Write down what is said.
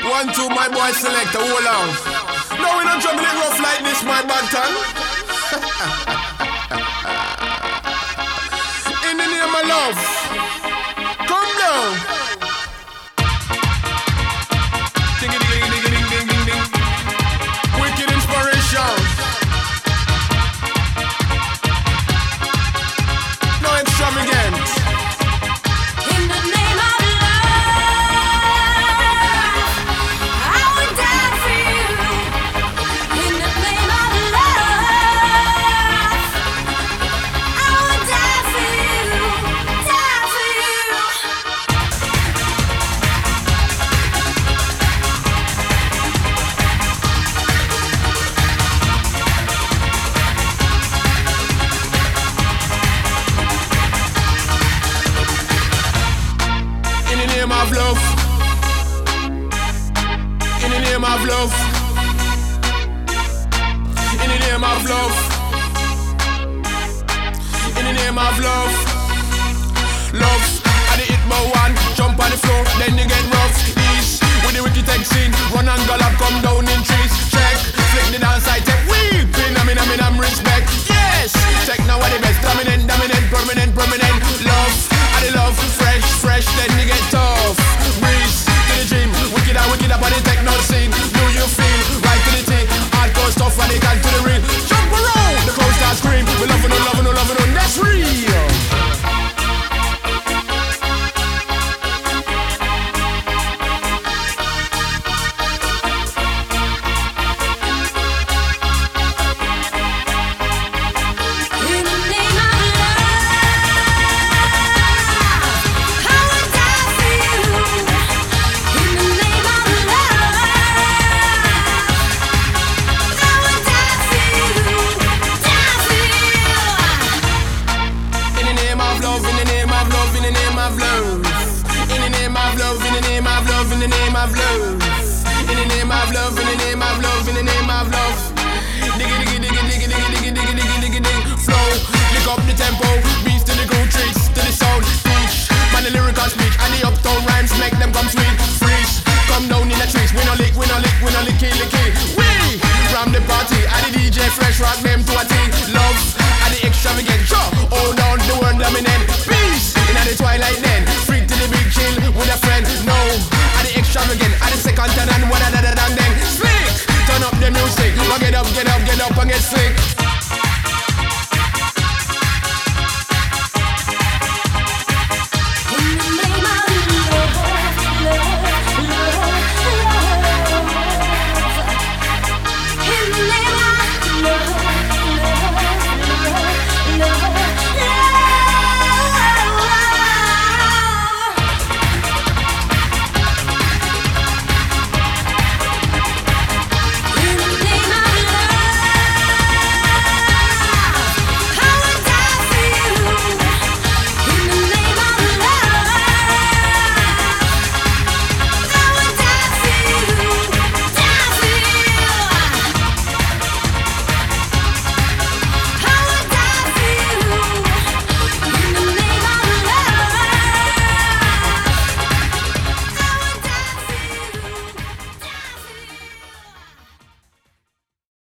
One, two, my boy select a whole out. No, we don't trouble it rough like this, my bad tongue. In the name of love, come down. Ding ding ding ding ding ding ding ding. Wicked inspiration. No extravagance. Of love, in the name of love, in the name of love, in the name of love, love. I the hit my one, jump on the floor, then you get rough. Ease with the wicked tech scene, run and gallop, come down in trees. Check, flick the dance I take weed, I'm respect. Yes, check now what the best, dominant, dominant, permanent, permanent. Love, I the love, fresh, fresh, then you get tough. Breeze to the dream, wicked up on the techno scene. Do you feel right to the thing? Hardcore stuff, radical to the real. Jump around, the crowd start scream. We loving on, loving on, loving on, that's real. In the name of love, in the name of love, in the name of love, in the name of love. Diggy diggy diggy diggy diggy diggy diggy diggy diggy diggy. Flow, lick up the tempo, beats to the groove, tricks to the sound. Teach, man the lyrical speech and the uptown rhymes make them come sweet. Freeze, come down in the trees. We no lick, we no lick, we no lick, kill the key. We from the party and the DJ fresh rock them to a team.